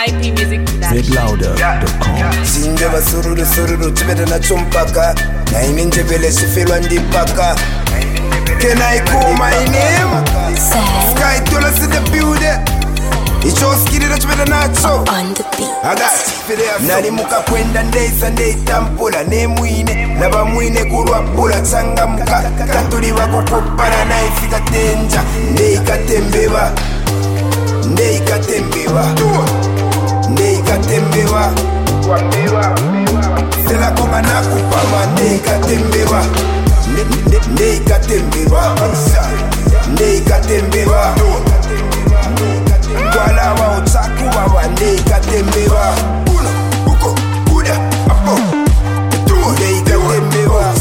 zlouder.com. Sinje basururu tibeta na chumpaka na ininje bele sifilwa ndipaka. Can I call my name? Sky Dollars in the building. Icho skiri na chibeta nacho on the beat. Nali muka kwenda ndeyisa ndeyitambula nemwine naba mwine kulwapula tsanga muka katuli bakukupana naifika tenja ndeyikatembeba ndeyikatembeba selakoma nakupama ndeyikatembeba ndeyikatembeba Kwala wa utaku wa ndeyikatembeba uko uda apo ndeyikatembeba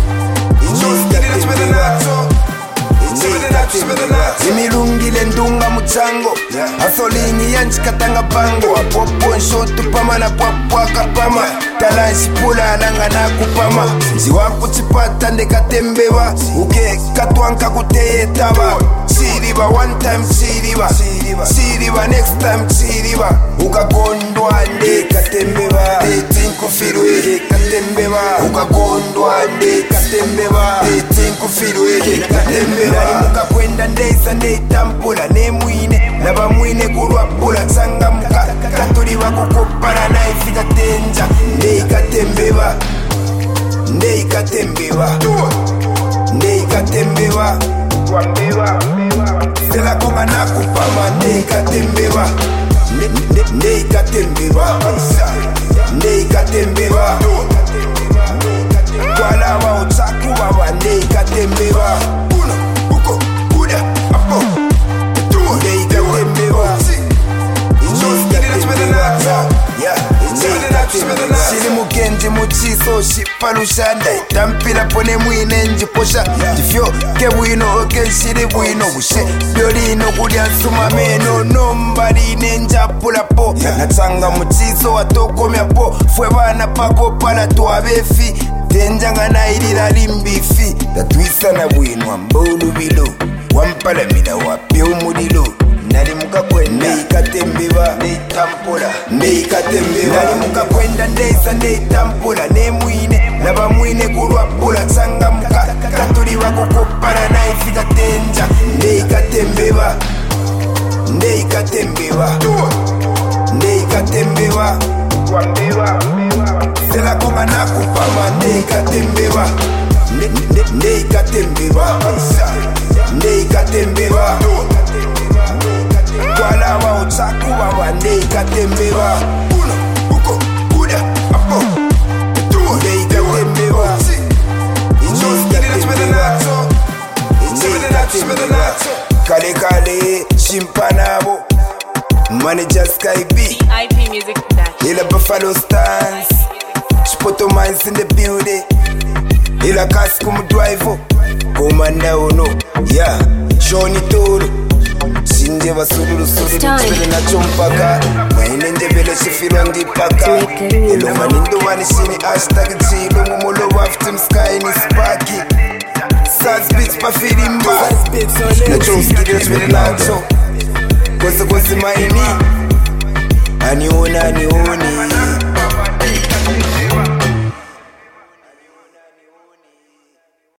imilungile ndunga muchango asolingi yanchikatanga pango apopo nshotu pama na pwapwaka pama talanshipula alanga nakupama nziwakuchipata ndekatembeba ukekatwanka kuteyetaba chiriba one time chiriba next time chiriba ukakondwa ndekatembeba tinkufirwe katembeba ukakondwa ndekatembeba tinkufirwe katembeba muka kwenda ndeyisa ndeyitambula nemwine naba mwine kulwapula tsanga muka katuli bakukupana naifika tenja ndeyikatembeba selakoma nakupama ndeyikatembeba kwala wa utaku baba ndeyikatembeba uko uda apo ndeyikatembeba shiri mugenji muchiso shipalushanda itampila pone mwine njiposha tifyo kebwino okenshiri bwino bushe byolino kulya nsuma meno nombaline njapulapo natsanga muchiso watokomyapo fwe bana pako pala twabefi tenjanga nailila limbifi tatwisana bwino ambulubilo wampalamila wapya umulilo nali muka kwenda ndeyikatembeba nali muka kwenda ndeyisa ndeyitambula nemwine naba mwine kulwapula tsanga muka katuli bakukupana naifika tenja ndeyikatembeba selakoma nakupama ndeyikatembeba kwala wa utaku baba ndeyikatembeba uko uda apo ndeyikatembeba kale shimpanabo manager Sky B ila Buffalo Stance Chipoto Mines in the building ila Kasku mudrive komanda uno yeah Shoni Toro sinje basururu tibele na chumpaka mwaine njebele shifirwa ndipaka ilo manindo wanishini hashtag chilo ngumulo waf Team Sky ni Sparky Saz beats pa filimba na chomskiri tibele nacho kwese maini anioni